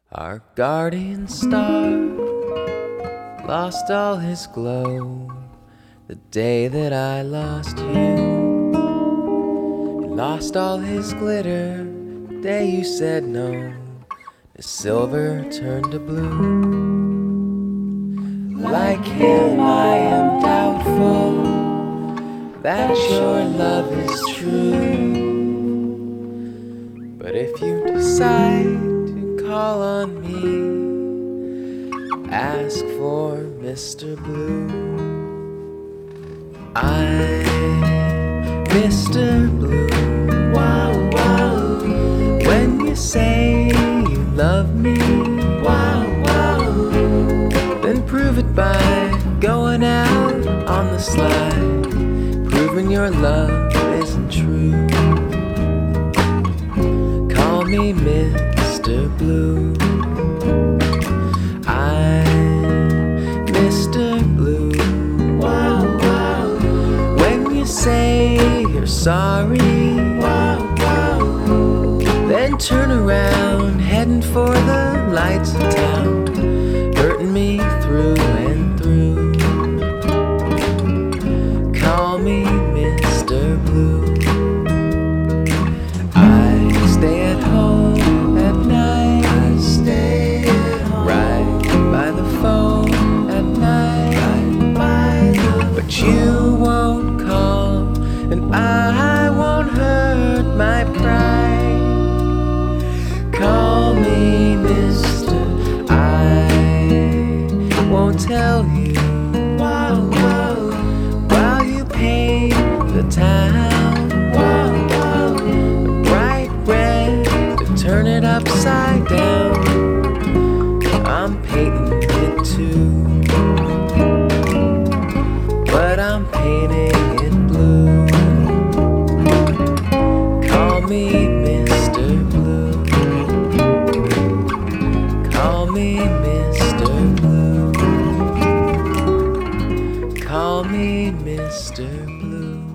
Our guardian star lost all his glow the day that I lost you. He lost all his glitter the day you said no. The silver turned to blue. Like him I am doubtful that your love is true. But if you decide to call on me, ask for Mr. Blue. I'm Mr. Blue. Wow, wow. When you say you love me, wow, wow, then prove it by going out on the slide, proving your love isn't true. Call me Mr. Blue. I'm Mr. Blue. Wow, wow. When you say you're sorry, wow, wow, then turn around, heading for the lights of town, hurting me through and through. Call me Mr. Blue. I stay at home at night. I stay at home right by the phone at night. Right by the but you won't call, and I won't hurt my pride. Call me Mr. I won't tell you wow, wow, while you paint the town. Wow, wow, bright red to turn it upside down. I'm painting it too, but I'm painting it blue. Call me Mr. Blue. Call me Mr. Blue. Call me Mr. Blue.